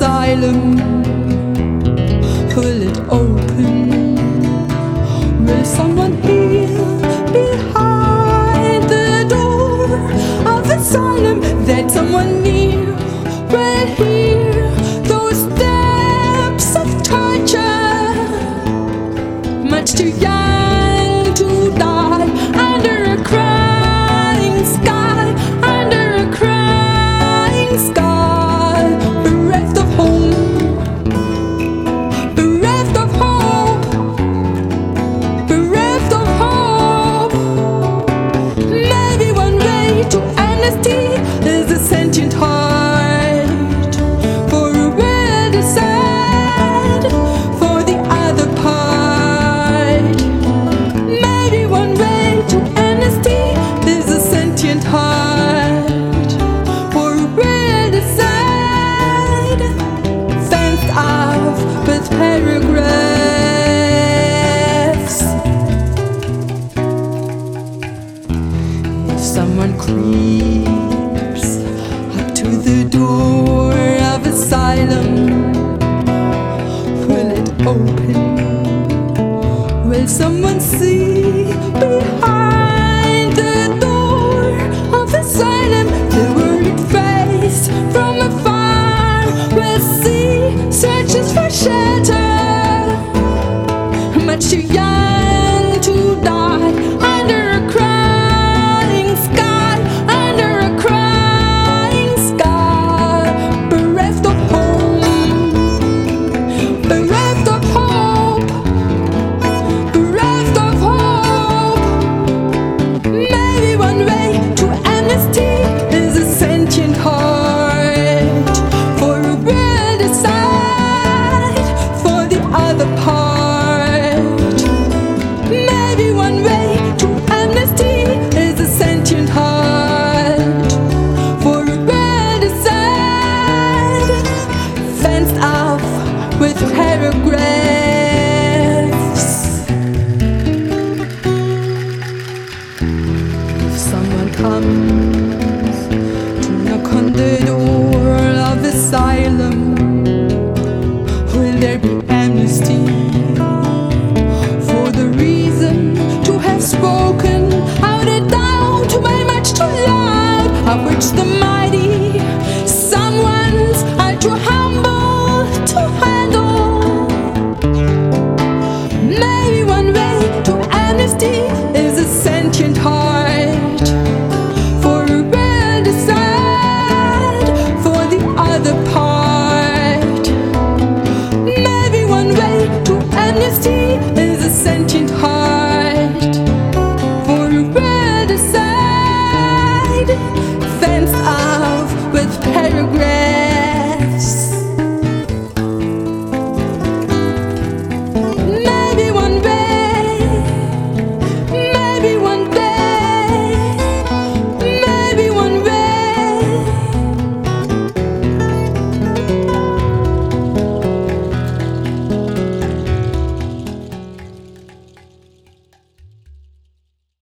asylum? Will it open? Will someone hear behind the door of asylum that someone near will hear those steps of torture? Much too young to die under a crying sky, under a crying sky, bereft of home, bereft of hope, bereft of hope. Maybe one way to amnesty is a sentient heart for a will decide for the other part. Maybe one way to amnesty is a sentient heart for a will decide, fenced off with paragraphs. If someone creeps up to the door of asylum, will it open? Will someone see behind the door of asylum the worried face from afar? Will see searches for shelter, much too young to die under a crying sky, under a crying sky, bereft of home, bereft of hope, bereft of hope. Maybe one way to amnesty is a sentient heart for a will decide for the other part. Maybe one way to amnesty is a sentient heart for a will decide, fenced off with paragraphs. If someone comes to knock on the door of asylum, will there be amnesty for the reason to have spoken out a doubt way much too loud, of which the mighty someone's are too humble